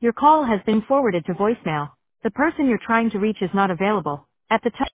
Your call has been forwarded to voicemail. The person you're trying to reach is not available. At the time.